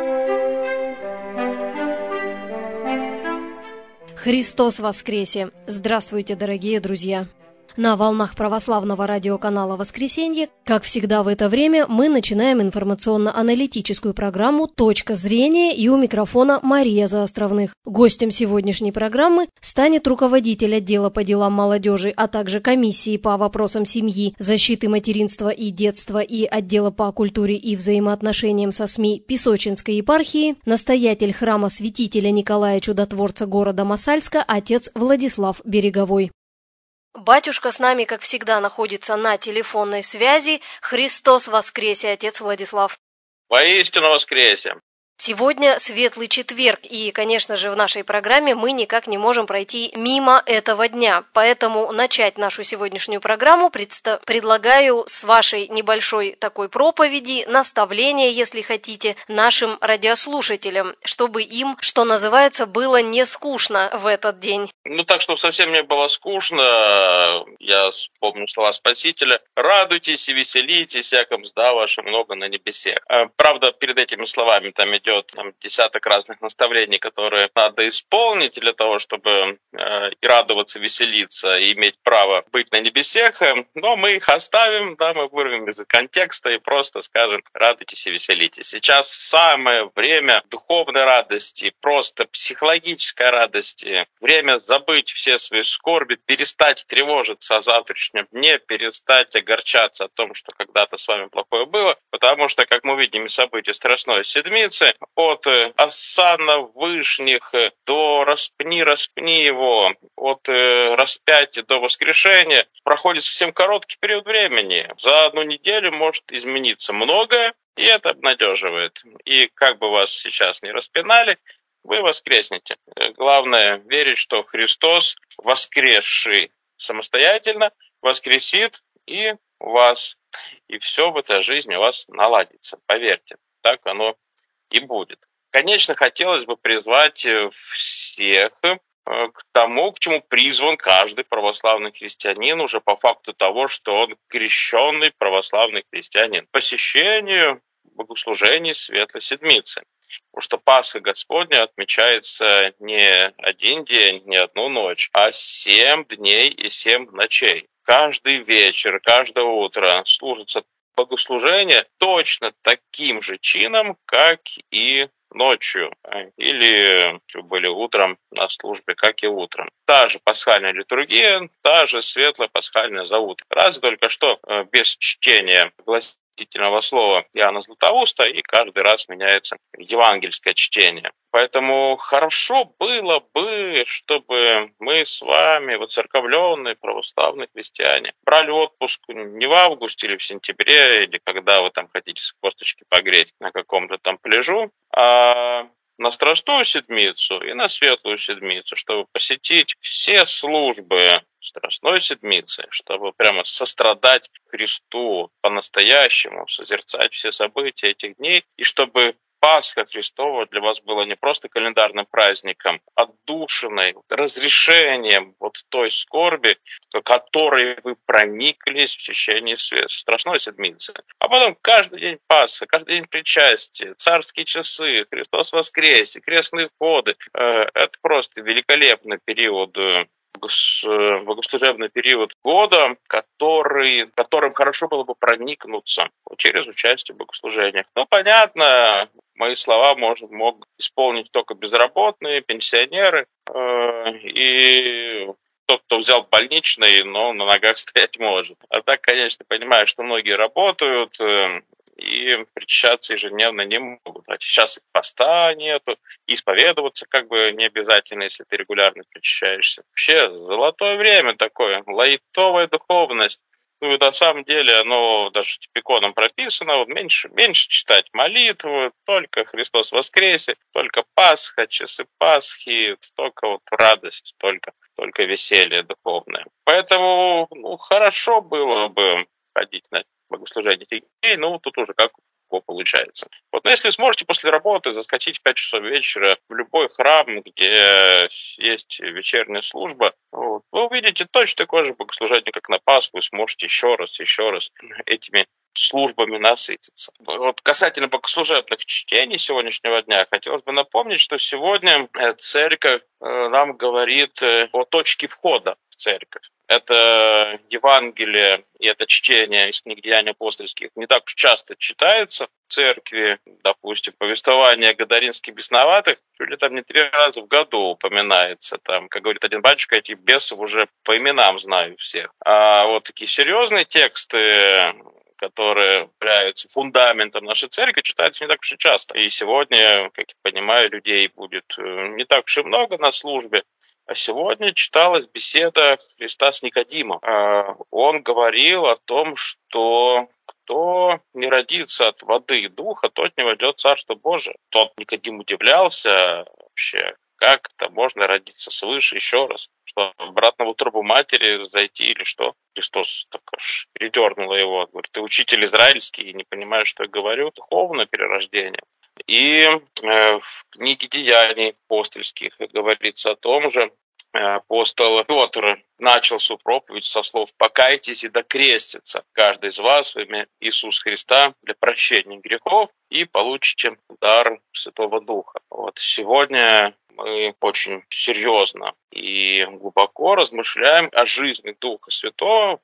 Христос воскресе! Здравствуйте, дорогие друзья! На волнах православного радиоканала «Воскресенье», как всегда в это время, мы начинаем информационно-аналитическую программу «Точка зрения», и у микрофона Мария Заостровных. Гостем сегодняшней программы станет руководитель отдела по делам молодежи, а также комиссии по вопросам семьи, защиты материнства и детства и отдела по культуре и взаимоотношениям со СМИ Песочинской епархии, настоятель храма святителя Николая Чудотворца города Мосальска, отец Владислав Береговой. Батюшка с нами, как всегда, находится на телефонной связи. Христос воскресе, отец Владислав! Воистину воскресе! Сегодня Светлый четверг, и, конечно же, в нашей программе мы никак не можем пройти мимо этого дня. Поэтому начать нашу сегодняшнюю программу предлагаю с вашей небольшой такой проповеди, наставления, если хотите, нашим радиослушателям, чтобы им, что называется, было не скучно в этот день. Так, чтобы совсем не было скучно, я вспомню слова Спасителя: «Радуйтесь и веселитесь, яко мзда ваша много на небесе». Правда, перед этими словами там идет десяток разных наставлений, которые надо исполнить для того, чтобы и радоваться, веселиться, и иметь право быть на небесех. Но мы их оставим, мы вырвем из контекста и просто скажем: радуйтесь и веселитесь. Сейчас самое время духовной радости, просто психологической радости, время забыть все свои скорби, перестать тревожиться о завтрашнем дне, перестать огорчаться о том, что когда-то с вами плохое было, потому что, как мы видим из событий Страстной Седмицы, от осанна вышних до распни его, от распятия до воскрешения проходит совсем короткий период времени. За одну неделю может измениться многое, и это обнадеживает. И как бы вас сейчас ни распинали, вы воскреснете. Главное верить, что Христос, воскресший самостоятельно, воскресит и вас. И все в этой жизни у вас наладится. Поверьте, так оно и будет. Конечно, хотелось бы призвать всех к тому, к чему призван каждый православный христианин уже по факту того, что он крещенный православный христианин, посещению богослужений Светлой Седмицы. Потому что Пасха Господня отмечается не один день, не одну ночь, а 7 дней и 7 ночей. Каждый вечер, каждое утро служится богослужение точно таким же чином, как и ночью, или были утром на службе, как и утром. Та же пасхальная литургия, та же светлая пасхальная заутра. Разве только что без чтения гласительного слова Иоанна Златоуста, и каждый раз меняется евангельское чтение. Поэтому хорошо было бы, чтобы мы с вами, воцерковленные православные христиане, брали отпуск не в августе или в сентябре, или когда вы там хотите с косточки погреть на каком-то там пляжу, а на Страстную Седмицу и на Светлую Седмицу, чтобы посетить все службы Страстной Седмицы, чтобы прямо сострадать Христу по-настоящему, созерцать все события этих дней, и чтобы Пасха Христова для вас была не просто календарным праздником, а отдушиной, разрешением той скорби, которой вы прониклись в течение Страстной Седмицы. А потом каждый день Пасха, каждый день причастия, царские часы, Христос воскресе, крестные ходы. Это просто великолепный период, богослужебный период года, которым хорошо было бы проникнуться через участие в богослужениях. Понятно, мои слова могут исполнить только безработные, пенсионеры и тот, кто взял больничный, но на ногах стоять может. А так, конечно, понимаю, что многие работают и причащаться ежедневно не могут. А сейчас и поста нету, и исповедоваться не обязательно, если ты регулярно причащаешься. Вообще, золотое время такое, лайтовая духовность. И на самом деле оно даже типиконом прописано, меньше читать молитву, только Христос воскресе, только Пасха, часы Пасхи, только радость, только веселье духовное. Поэтому хорошо было бы ходить на богослужение этих дней, тут уже как получается. Но если сможете после работы заскочить в 5 часов вечера в любой храм, где есть вечерняя служба, вы увидите точно такое же богослужение, как на Пасху, и сможете еще раз этими службами насытиться. Вот касательно богослужебных чтений сегодняшнего дня, хотелось бы напомнить, что сегодня церковь нам говорит о точке входа в церковь. Это Евангелие и это чтение из книг Деяний апостольских не так уж часто читается в церкви. Допустим, повествование гадаринских бесноватых чуть ли там не 3 раза в году упоминается. Там, как говорит один батюшка, этих бесов уже по именам знаю всех. А вот такие серьезные тексты, которые являются фундаментом нашей церкви, читаются не так уж и часто. И сегодня, как я понимаю, людей будет не так уж и много на службе. А сегодня читалась беседа Христа с Никодимом. Он говорил о том, что кто не родится от воды и духа, тот не войдет в Царство Божие. Тот Никодим удивлялся вообще, как это можно родиться свыше еще раз, что обратно в утробу матери зайти или что. Христос так аж передернуло его. Говорит, ты учитель израильский, не понимаешь, что я говорю. Духовное перерождение. И в книге Деяний апостольских говорится о том же. Апостол Петр начал свою проповедь со слов «Покайтесь и докрестится каждый из вас во имя Иисуса Христа для прощения грехов и получите дар Святого Духа». Вот сегодня мы очень серьезно и глубоко размышляем о жизни Духа Святого,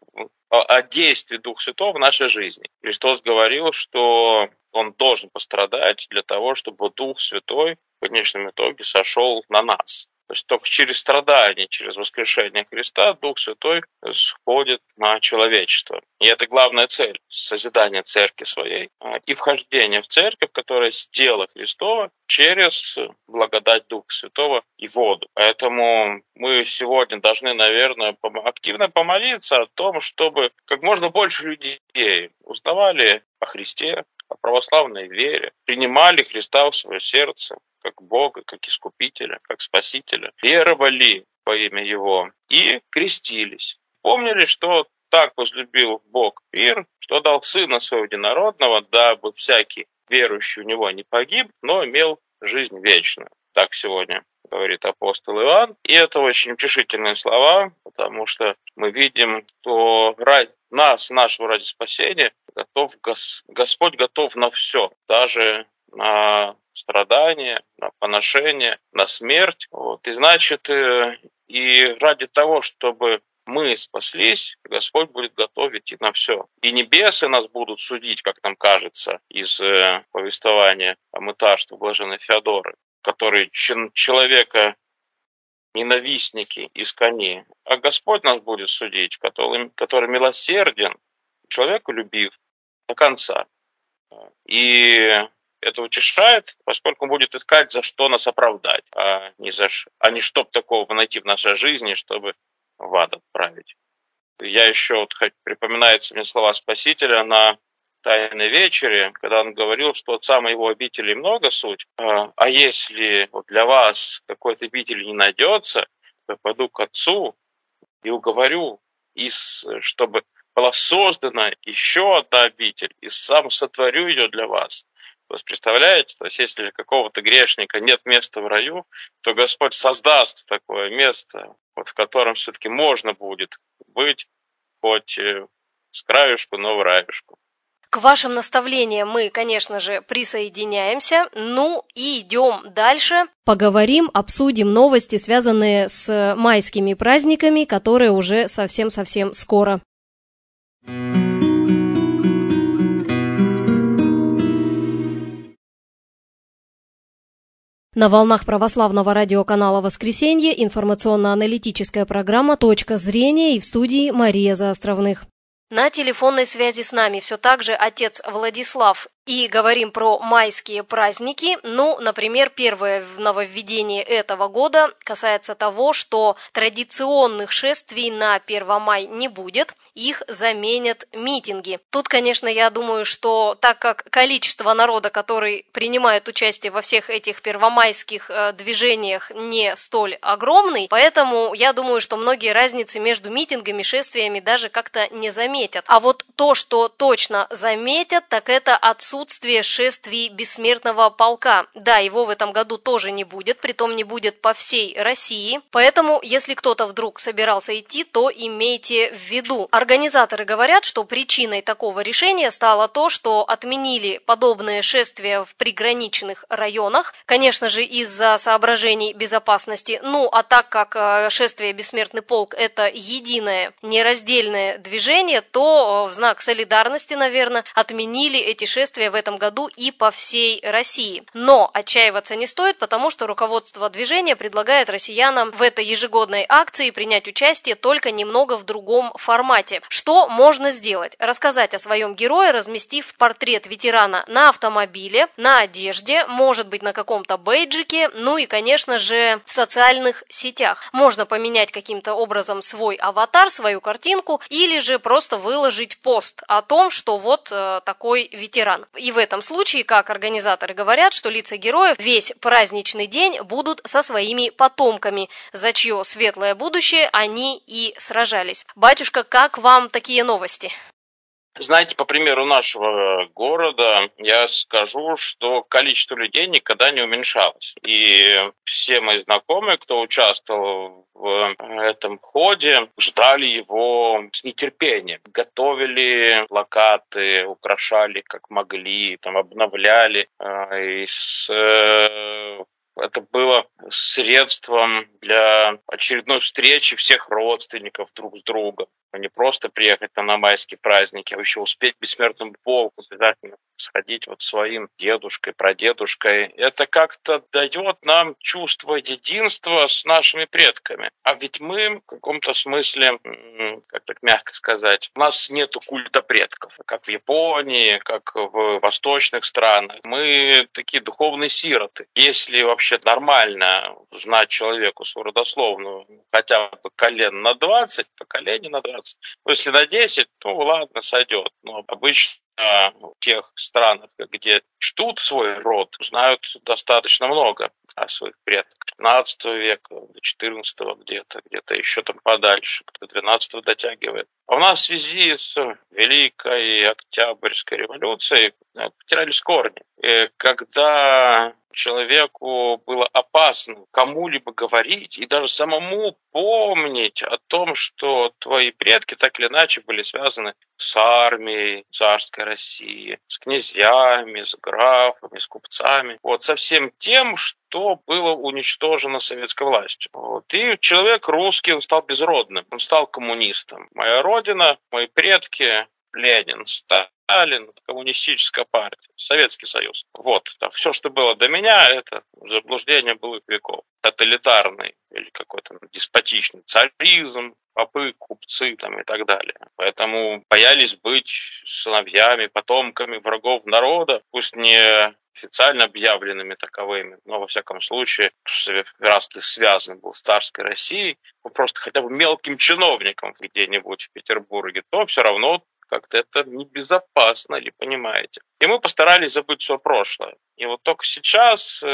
о действии Духа Святого в нашей жизни. Христос говорил, что Он должен пострадать для того, чтобы Дух Святой в конечном итоге сошел на нас. То есть только через страдания, через воскрешение Христа Дух Святой сходит на человечество. И это главная цель – созидание церкви своей и вхождение в церковь, которая с тела Христова через благодать Духа Святого и воду. Поэтому мы сегодня должны, наверное, активно помолиться о том, чтобы как можно больше людей узнавали о Христе, о православной вере, принимали Христа в свое сердце, как Бога, как Искупителя, как Спасителя, веровали во имя Его и крестились. Помнили, что так возлюбил Бог мир, что дал Сына Своего Единородного, дабы всякий верующий в Него не погиб, но имел жизнь вечную. Так сегодня говорит апостол Иоанн. И это очень утешительные слова, потому что мы видим, что ради нас, нашего ради спасения, Господь готов на все, даже на страдания, на поношение, на смерть. Вот. И значит, и ради того, чтобы мы спаслись, Господь будет готов идти на все. И небесы нас будут судить, как нам кажется, из повествования о мытарстве блаженной Феодоры, который человека ненавистники искони, а Господь нас будет судить, который милосерден, человеку любив до конца. И это утешает, поскольку он будет искать, за что нас оправдать, а не чтоб такого найти в нашей жизни, чтобы в ад отправить. Я еще припоминается мне слова Спасителя на Тайной вечере, когда он говорил, что от самой его обители много суть, а если для вас какой-то обители не найдется, то я пойду к Отцу и уговорю, чтобы была создана еще одна обитель, и сам сотворю ее для вас. То есть, представляете, то есть, если для какого-то грешника нет места в раю, то Господь создаст такое место, в котором все-таки можно будет быть хоть с краюшку, но в раюшку. К вашим наставлениям мы, конечно же, присоединяемся. Ну и идем дальше. Поговорим, обсудим новости, связанные с майскими праздниками, которые уже совсем-совсем скоро. На волнах православного радиоканала «Воскресенье» информационно-аналитическая программа «Точка зрения» и в студии Мария Заостровных. На телефонной связи с нами все так же отец Владислав. И говорим про майские праздники. Ну, например, первое нововведение этого года касается того, что традиционных шествий на 1 мая не будет, их заменят митинги. Тут, конечно, я думаю, что так как количество народа, который принимает участие во всех этих первомайских движениях, не столь огромный, поэтому я думаю, что многие разницы между митингами и шествиями даже как-то не заметят. А вот то, что точно заметят, так это отсутствие шествий бессмертного полка. Да, его в этом году тоже не будет, притом не будет по всей России. Поэтому, если кто-то вдруг собирался идти, то имейте в виду. Организаторы говорят, что причиной такого решения стало то, что отменили подобные шествия в приграничных районах, конечно же, из-за соображений безопасности. Ну, а так как шествие «Бессмертный полк» – это единое, нераздельное движение, то в знак солидарности, наверное, отменили эти шествия в этом году и по всей России. Но отчаиваться не стоит, потому что руководство движения предлагает россиянам в этой ежегодной акции принять участие только немного в другом формате. Что можно сделать? Рассказать о своем герое, разместив портрет ветерана на автомобиле, на одежде, может быть, на каком-то бейджике, ну и, конечно же, в социальных сетях. Можно поменять каким-то образом свой аватар, свою картинку, или же просто выложить пост о том, что вот такой ветеран. И в этом случае, как организаторы говорят, что лица героев весь праздничный день будут со своими потомками, за чье светлое будущее они и сражались. Батюшка, как вам такие новости? Знаете, по примеру нашего города, я скажу, что количество людей никогда не уменьшалось. И все мои знакомые, кто участвовал в этом ходе, ждали его с нетерпением. Готовили плакаты, украшали как могли, там обновляли. Это было средством для очередной встречи всех родственников друг с другом. А не просто приехать на майские праздники, а еще успеть бессмертному полку обязательно сходить вот своим дедушкой, прадедушкой. Это как-то дает нам чувство единства с нашими предками. А ведь мы в каком-то смысле, как так мягко сказать, у нас нету культа предков, как в Японии, как в восточных странах. Мы такие духовные сироты. Если вообще нормально знать человеку свою родословную хотя бы колен на 20, поколений на 20, ну, если на 10, то ладно, сойдет. Но обычно в тех странах, где чтут свой род, знают достаточно много о своих предках. 15 века, до 14 где-то еще там подальше, кто 12 дотягивает. А у нас в связи с Великой Октябрьской революцией потерялись корни. И когда человеку было опасно кому-либо говорить и даже самому помнить о том, что твои предки так или иначе были связаны с армией царской России, с князьями, с графами, с купцами, вот, со всем тем, что было уничтожено советской властью. Вот. И человек русский, он стал безродным, он стал коммунистом. Моя родина, мои предки, Ленин, Сталин, коммунистическая партия, Советский Союз. Вот, все, что было до меня, это заблуждение былых веков. Тоталитарный или какой-то деспотичный царизм, попы, купцы там, и так далее. Поэтому боялись быть сыновьями, потомками врагов народа, пусть не официально объявленными таковыми, но во всяком случае, раз ты связан был с царской Россией, просто хотя бы мелким чиновником где-нибудь в Петербурге, то все равно как-то это небезопасно, или понимаете. И мы постарались забыть все прошлое. И вот только сейчас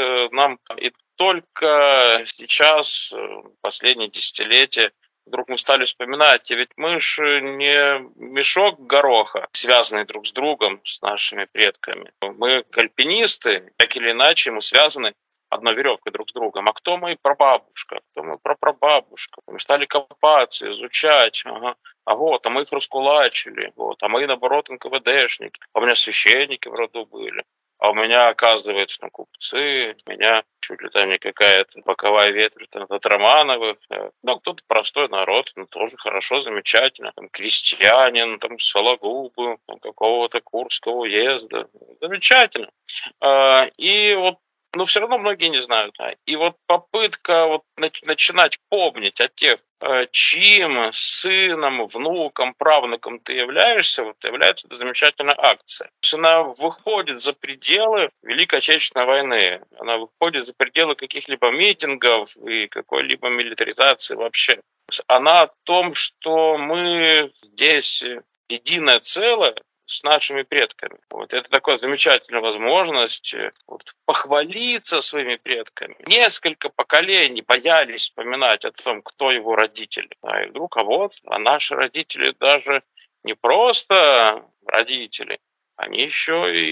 последние десятилетия, вдруг мы стали вспоминать, и ведь мы же не мешок гороха, связанный друг с другом, с нашими предками. Мы альпинисты, так или иначе мы связаны одной веревкой друг с другом. А кто мой прабабушка, кто мой прапрабабушка? Мы стали копаться, изучать. А мы их раскулачили. Вот. А мы, наоборот, НКВДшники. А у меня священники в роду были. А у меня, оказывается, купцы. У меня чуть ли там не какая-то боковая ветвь от Романовых. Ну, кто-то простой народ, тоже хорошо, замечательно. Там крестьянин, там Сологубы, какого-то Курского уезда. Замечательно. И вот но все равно многие не знают. И вот попытка начинать помнить о тех, чьим сыном, внуком, правнуком ты являешься, является эта замечательная акция. То есть она выходит за пределы Великой Отечественной войны, она выходит за пределы каких-либо митингов и какой-либо милитаризации вообще. Она о том, что мы здесь единое целое, с нашими предками. Вот это такая замечательная возможность похвалиться своими предками. Несколько поколений боялись вспоминать о том, кто его родители. И вдруг, а наши родители даже не просто родители, они еще и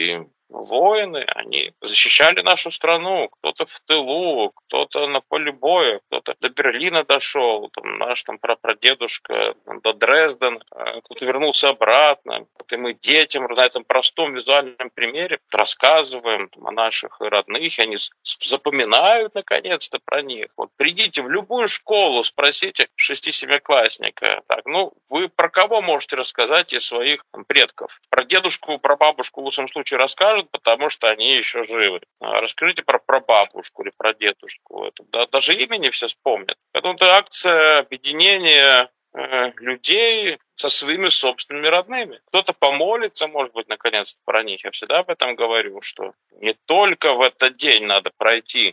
воины, они защищали нашу страну, кто-то в тылу, кто-то на поле боя, кто-то до Берлина дошел, наш прапрадедушка до Дрездена, кто-то вернулся обратно. Вот и мы детям на этом простом визуальном примере рассказываем о наших родных, и они запоминают наконец-то про них. Вот придите в любую школу, спросите 6-7-классника, вы про кого можете рассказать из своих предков? Про дедушку, про бабушку в лучшем случае расскажут, потому что они еще живы. А расскажите про прабабушку или про дедушку. Даже имени все вспомнят. Поэтому это акция объединения людей со своими собственными родными. Кто-то помолится, может быть, наконец-то про них. Я всегда об этом говорю, что не только в этот день надо пройти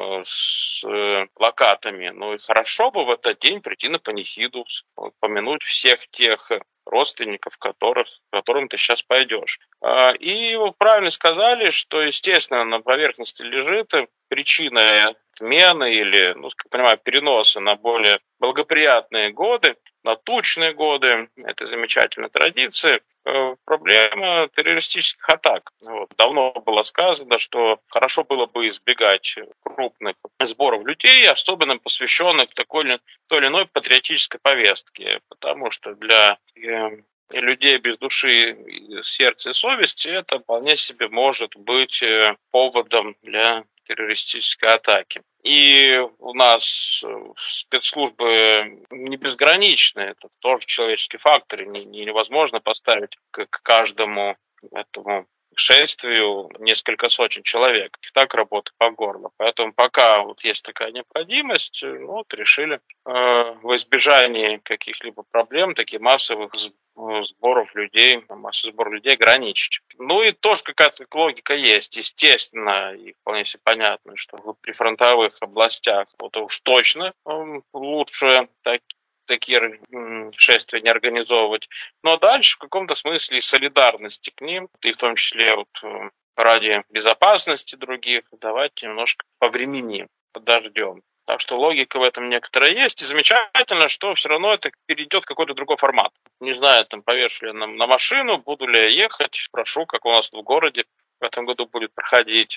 с плакатами, но и хорошо бы в этот день прийти на панихиду, помянуть всех тех родственников, которым ты сейчас пойдешь. И вы правильно сказали, что, естественно, на поверхности лежит причина отмены или, как понимаю, переноса на более благоприятные годы, на тучные годы этой замечательной традиции, проблема террористических атак. Давно было сказано, что хорошо было бы избегать крупных сборов людей, особенно посвященных той или иной патриотической повестке, потому что для людей без души, сердца и совести это вполне себе может быть поводом для террористической атаки. И у нас спецслужбы не безграничны, это тоже человеческий фактор, невозможно поставить к каждому этому шествию несколько сотен человек. И так работа по горло. Поэтому пока есть такая необходимость, решили в избежании каких-либо проблем, таких массовых сборов людей, массовый сбор людей ограничить. И тоже какая-то логика есть, естественно, и вполне себе понятно, что в прифронтовых областях уж точно лучше такие шествия не организовывать. Но дальше в каком-то смысле и солидарности к ним, и в том числе ради безопасности других, давайте немножко повременим, подождем. Так что логика в этом некоторая есть. И замечательно, что все равно это перейдет в какой-то другой формат. Не знаю, повешали на машину, буду ли я ехать, спрошу, как у нас в городе в этом году будет проходить.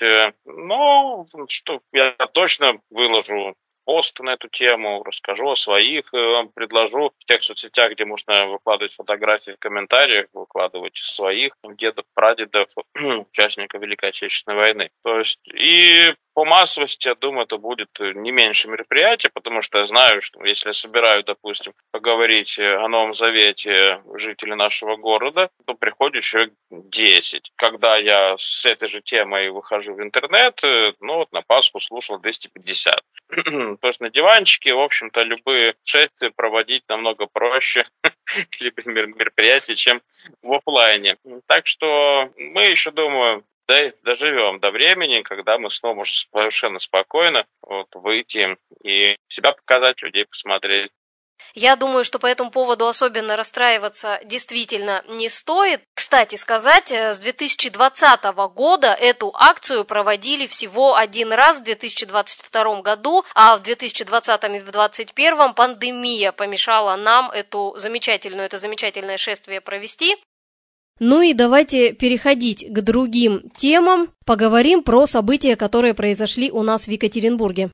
Что я точно выложу пост на эту тему, расскажу о своих, предложу в тех соцсетях, где можно выкладывать фотографии в комментариях, выкладывать своих дедов, прадедов, участников Великой Отечественной войны. То есть и по массовости, я думаю, это будет не меньше мероприятия, потому что я знаю, что если я собираю, допустим, поговорить о Новом Завете жителей нашего города, то приходит человек 10. Когда я с этой же темой выхожу в интернет, на Пасху слушал 250. То есть на диванчике, в общем-то, любые шествия проводить намного проще, либо мероприятия, чем в офлайне. Так что мы еще, думаю, доживем до времени, когда мы снова можем совершенно спокойно выйти и себя показать, людей посмотреть. Я думаю, что по этому поводу особенно расстраиваться действительно не стоит. Кстати сказать, с 2020 года эту акцию проводили всего один раз в 2022 году, а в 2020 и в 2021 пандемия помешала нам это замечательное шествие провести. И давайте переходить к другим темам. Поговорим про события, которые произошли у нас в Екатеринбурге.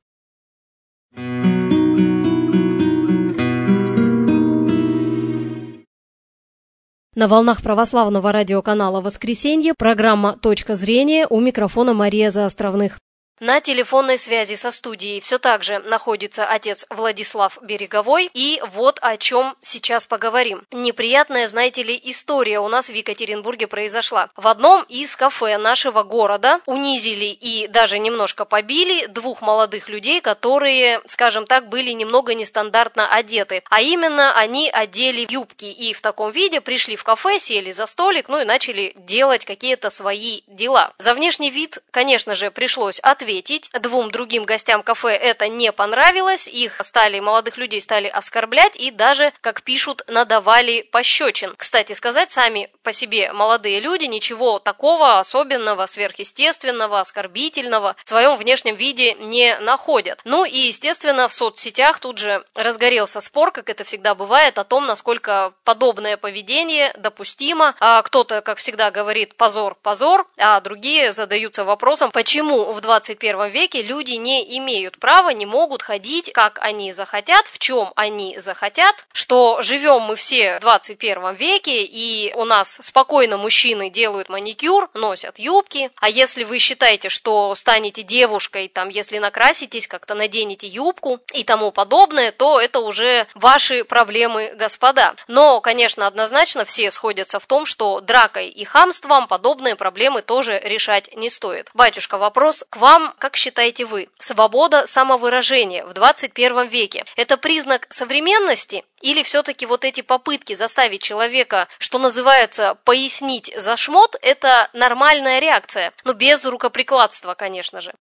На волнах православного радиоканала «Воскресенье» программа «Точка зрения», у микрофона Мария Заостровных. На телефонной связи со студией все так же находится отец Владислав Береговой. И вот о чем сейчас поговорим. Неприятная, знаете ли, история у нас в Екатеринбурге произошла. В одном из кафе нашего города унизили и даже немножко побили двух молодых людей, которые, скажем так, были немного нестандартно одеты. А именно, они одели юбки и в таком виде пришли в кафе, сели за столик, и начали делать какие-то свои дела. За внешний вид, конечно же, пришлось ответить. ответить. Двум другим гостям кафе это не понравилось, молодых людей стали оскорблять и даже, как пишут, надавали пощечин. Кстати сказать, сами по себе молодые люди ничего такого особенного, сверхъестественного, оскорбительного в своем внешнем виде не находят. Ну и, естественно, в соцсетях тут же разгорелся спор, как это всегда бывает, о том, насколько подобное поведение допустимо. А кто-то, как всегда, говорит «позор, позор», а другие задаются вопросом, почему в 21 веке люди не имеют права, не могут ходить, как они захотят, в чем они захотят, что живем мы все в 21 веке, и у нас спокойно мужчины делают маникюр, носят юбки, а если вы считаете, что станете девушкой, если накраситесь, как-то наденете юбку и тому подобное, то это уже ваши проблемы, господа. Но, конечно, однозначно все сходятся в том, что дракой и хамством подобные проблемы тоже решать не стоит. Батюшка, вопрос к вам, как считаете вы? Свобода самовыражения в 21 веке – это признак современности? Или все-таки вот эти попытки заставить человека, что называется, пояснить за шмот – это нормальная реакция? Без рукоприкладства, конечно же.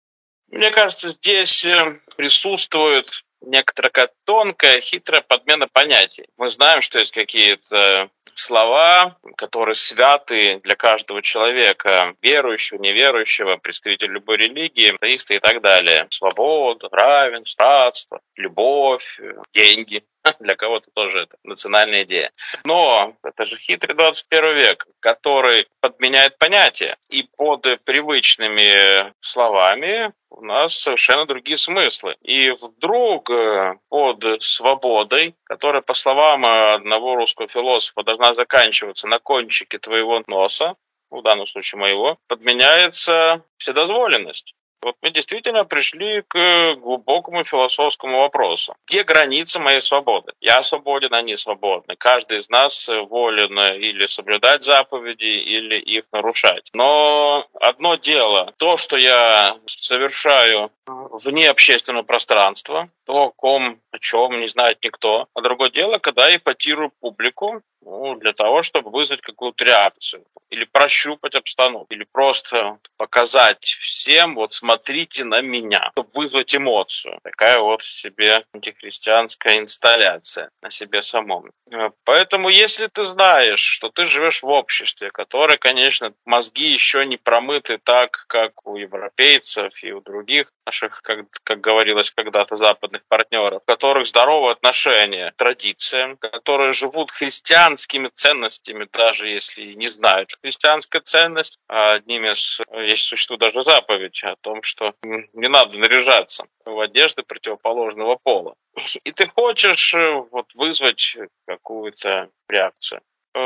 Мне кажется, здесь присутствует некоторая тонкая, хитрая подмена понятий. Мы знаем, что есть какие-то слова, которые святы для каждого человека, верующего, неверующего, представителя любой религии, атеиста и так далее. Свобода, равенство, братство, любовь, деньги. Для кого-то тоже это национальная идея. Но это же хитрый 21 век, который подменяет понятия. И под привычными словами у нас совершенно другие смыслы. И вдруг под свободой, которая, по словам одного русского философа, должна заканчиваться на кончике твоего носа, в данном случае моего, подменяется вседозволенность. Вот мы действительно пришли к глубокому философскому вопросу. Где граница моей свободы? Я свободен, они свободны. Каждый из нас волен или соблюдать заповеди, или их нарушать. Но одно дело, то, что я совершаю вне общественного пространства, то, о чем не знает никто. А другое дело, когда я эпатирую публику, для того, чтобы вызвать какую-то реакцию, или прощупать обстановку, или просто показать всем, смотрите на меня, чтобы вызвать эмоцию. Такая вот себе антихристианская инсталляция на себе самом. Поэтому, если ты знаешь, что ты живешь в обществе, которое, конечно, мозги еще не промыты так, как у европейцев и у других наших, как говорилось когда-то, западных партнеров, у которых здоровые отношения к традициям, которые живут христианскими ценностями, даже если не знают, что христианская ценность, есть существует даже заповедь о том, что не надо наряжаться в одежды противоположного пола. И ты хочешь вызвать какую-то реакцию,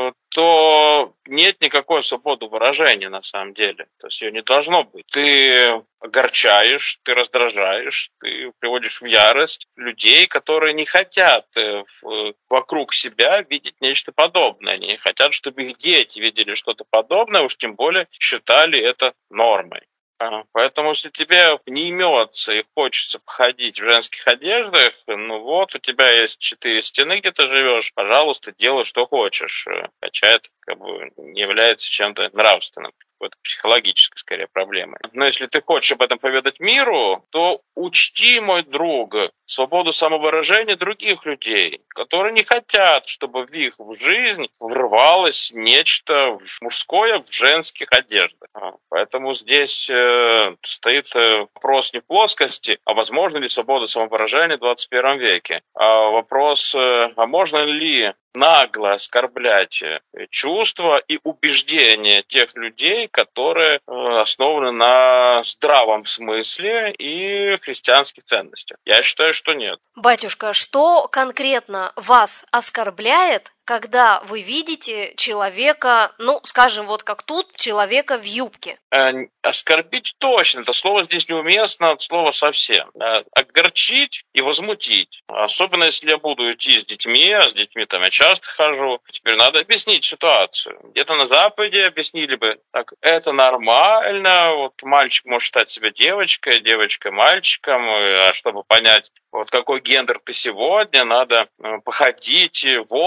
то нет никакой свободы выражения на самом деле. То есть ее не должно быть. Ты огорчаешь, ты раздражаешь, ты приводишь в ярость людей, которые не хотят вокруг себя видеть нечто подобное. Они не хотят, чтобы их дети видели что-то подобное, уж тем более считали это нормой. Поэтому, если тебе не имется и хочется походить в женских одеждах, у тебя есть 4 стены, где ты живешь, пожалуйста, делай, что хочешь. Хотя это не является чем-то нравственным. Это психологической, скорее, проблемой. Но если ты хочешь об этом поведать миру, то учти, мой друг, свободу самовыражения других людей, которые не хотят, чтобы в их жизнь врывалось нечто мужское в женских одеждах. Поэтому здесь стоит вопрос не в плоскости, а возможно ли свобода самовыражения в 21 веке. А вопрос, можно ли нагло оскорблять чувства и убеждения тех людей, которые основаны на здравом смысле и христианских ценностях. Я считаю, что нет. Батюшка, что конкретно вас оскорбляет, когда вы видите человека, скажем, как тут, человека в юбке? Оскорбить точно, это слово здесь неуместно, от слова совсем. Огорчить и возмутить. Особенно, если я буду идти с детьми, а с детьми я часто хожу. Теперь надо объяснить ситуацию. Где-то на Западе объяснили бы, так, это нормально, мальчик может считать себя девочкой, девочка мальчиком, а чтобы понять, какой гендер ты сегодня, надо походить в образе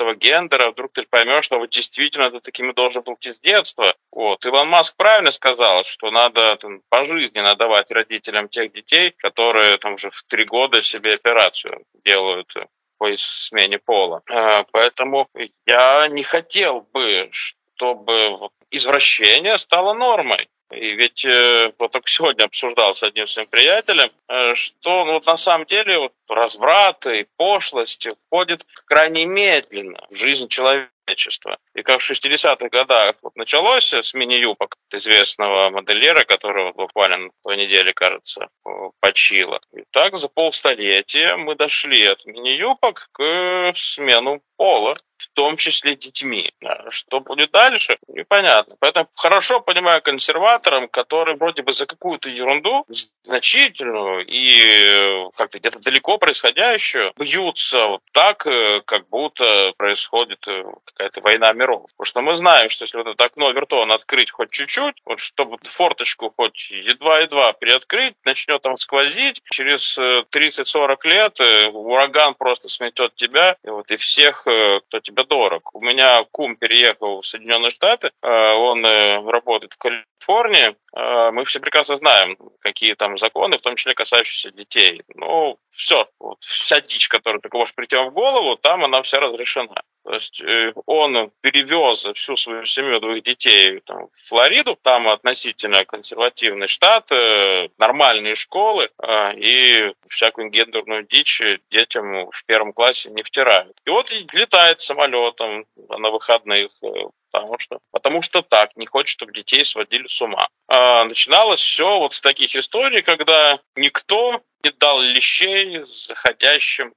этого гендера, вдруг ты поймешь, что вот действительно ты такими должен был идти с детства. Вот. Илон Маск правильно сказал, что надо пожизненно давать родителям тех детей, которые там уже в 3 года себе операцию делают по смене пола. Поэтому я не хотел бы, чтобы извращение стало нормой. И ведь вот только сегодня обсуждал с одним своим приятелем, что на самом деле разврат и пошлость входит крайне медленно в жизнь человечества. И как в 60-х годах началось с мини-юбок от известного модельера, которого буквально на той неделе, кажется, почило. И так за полстолетия мы дошли от мини-юбок к смену пола, в том числе детьми. Что будет дальше, непонятно. Поэтому хорошо понимаю консерваторам, которые вроде бы за какую-то ерунду значительную и как-то где-то далеко происходящую бьются вот так, как будто происходит какая-то война миров. Потому что мы знаем, что если вот это окно Овертона открыть хоть чуть-чуть, вот чтобы форточку хоть едва-едва приоткрыть, начнет там сквозить, через 30-40 лет ураган просто сметет тебя и всех, кто тебе дорог. У меня кум переехал в Соединенные Штаты, он работает в Калифорнии. Мы все прекрасно знаем, какие там законы, в том числе касающиеся детей. Все, вся дичь, которая только может прийти вам в голову, там она вся разрешена. То есть он перевез всю свою семью, 2 детей в Флориду, там относительно консервативный штат, нормальные школы, и всякую гендерную дичь детям в 1 классе не втирают. И вот летает самолетом на выходных, потому что так, не хочет, чтобы детей сводили с ума. Начиналось все вот с таких историй, когда никто не дал лещей заходящим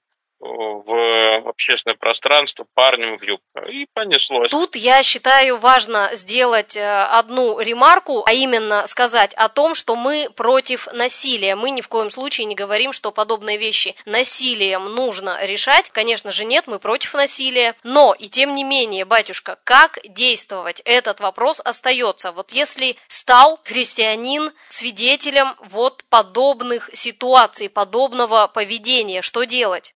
в общественное пространство парнем в юбках. И понеслось. Тут, я считаю, важно сделать одну ремарку, а именно сказать о том, что мы против насилия. Мы ни в коем случае не говорим, что подобные вещи насилием нужно решать. Конечно же нет, мы против насилия. Но и тем не менее, батюшка, как действовать? Этот вопрос остается. Вот если стал христианин свидетелем вот подобных ситуаций, подобного поведения, что делать?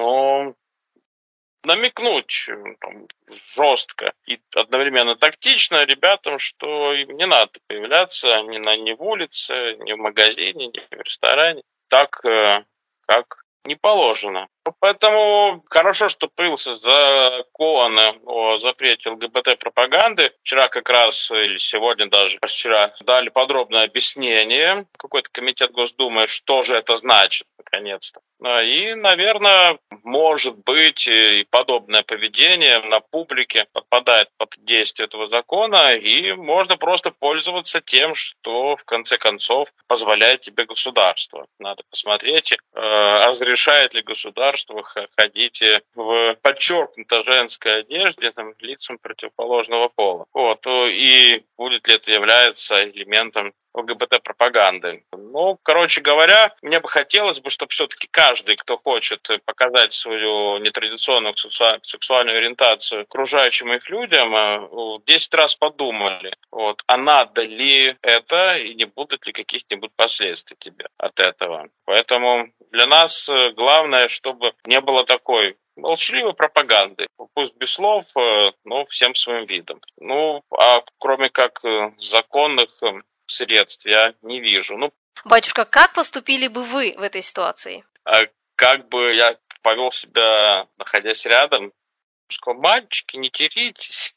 Намекнуть жестко и одновременно тактично ребятам, что им не надо появляться ни в улице, ни в магазине, ни в ресторане, так, как не положено. Поэтому хорошо, что появился закон о запрете ЛГБТ-пропаганды. Вчера как раз, или сегодня даже, вчера дали подробное объяснение, какой-то комитет Госдумы, что же это значит, наконец-то. И, наверное, может быть, и подобное поведение на публике подпадает под действие этого закона, и можно просто пользоваться тем, что, в конце концов, позволяет тебе государство. Надо посмотреть, разрешает ли государство ходить в подчеркнуто женской одежде лицам противоположного пола. И будет ли это являться элементом ЛГБТ-пропаганды. Короче говоря, мне бы хотелось бы, чтобы все-таки каждый, кто хочет показать свою нетрадиционную сексуальную ориентацию окружающим их людям, 10 раз подумали, а надо ли это и не будут ли каких-нибудь последствий тебе от этого. Поэтому для нас главное, чтобы не было такой молчаливой пропаганды, пусть без слов, но всем своим видом. А кроме как законных средств я не вижу. Батюшка, как поступили бы вы в этой ситуации? Как бы я повел себя, находясь рядом, сказал: мальчики, не теритесь.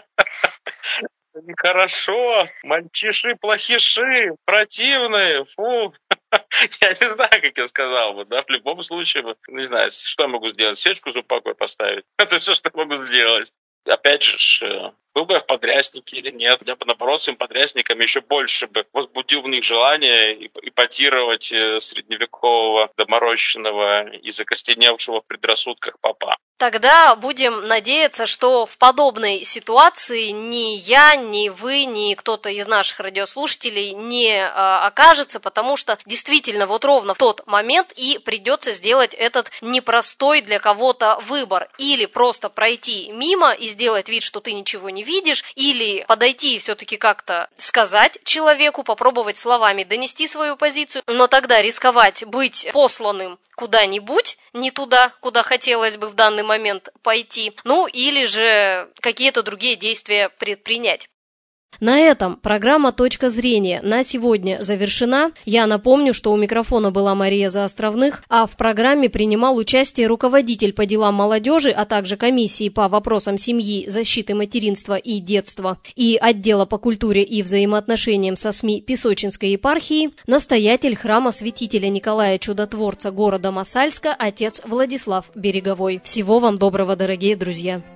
Нехорошо, мальчиши, плохиши, противные, фу. Я не знаю, как я сказал бы, в любом случае, не знаю, что я могу сделать, свечку за упокой поставить. Это все, что я могу сделать. Опять же, был бы я в подряснике или нет, я бы, наоборот, с этими подрясниками еще больше бы возбудил в них желание ипотировать средневекового, доморощенного и закостеневшего в предрассудках попа. Тогда будем надеяться, что в подобной ситуации ни я, ни вы, ни кто-то из наших радиослушателей не окажется, потому что действительно вот ровно в тот момент и придется сделать этот непростой для кого-то выбор. Или просто пройти мимо и сделать вид, что ты ничего не видишь, или подойти и все-таки как-то сказать человеку, попробовать словами донести свою позицию, но тогда рисковать быть посланным куда-нибудь, не туда, куда хотелось бы в данный момент пойти, ну или же какие-то другие действия предпринять. На этом программа «Точка зрения» на сегодня завершена. Я напомню, что у микрофона была Мария Заостровных, а в программе принимал участие руководитель по делам молодежи, а также комиссии по вопросам семьи, защиты материнства и детства и отдела по культуре и взаимоотношениям со СМИ Песочинской епархии, настоятель храма святителя Николая Чудотворца города Мосальска, отец Владислав Береговой. Всего вам доброго, дорогие друзья!